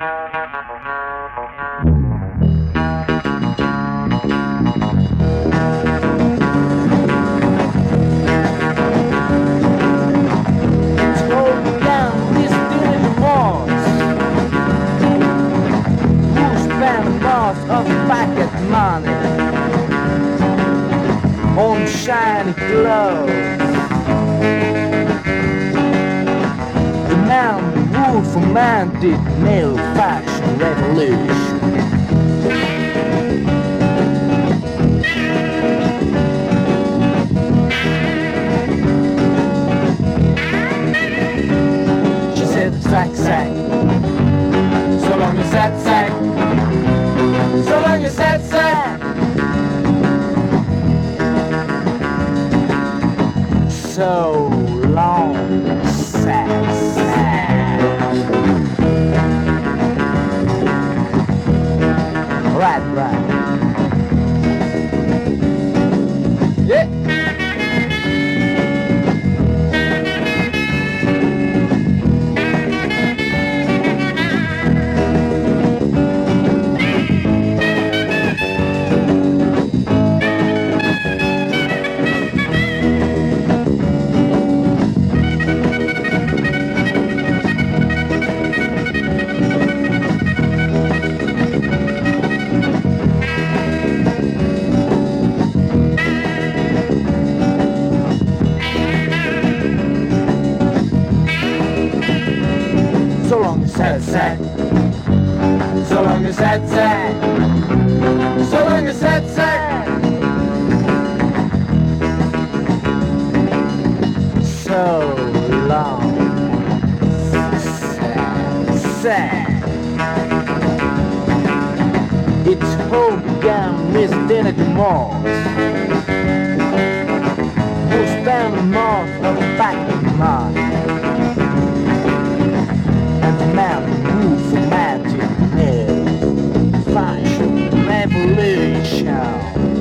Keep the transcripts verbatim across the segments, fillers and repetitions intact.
Of pocket money on shiny clothes. The man who fomented male fashion revolution. She said, sack, sack, so long as that sack. So long as that's sad. So long, sad, sad. Right, right. Yeah. So long as that's sad. So long as that's sad. So long as that's sad. So long sad, sad. It's home began with dinner to Mars. Who spent the month of back in March. And the man who fomented male fashion revolution.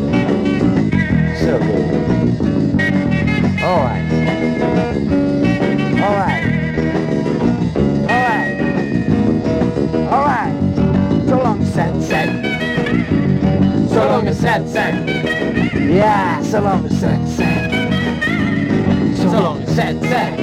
So good. Alright. Alright. Alright. Alright. So long as that said. So long as that said. Yeah, so long as that said. So long as that said.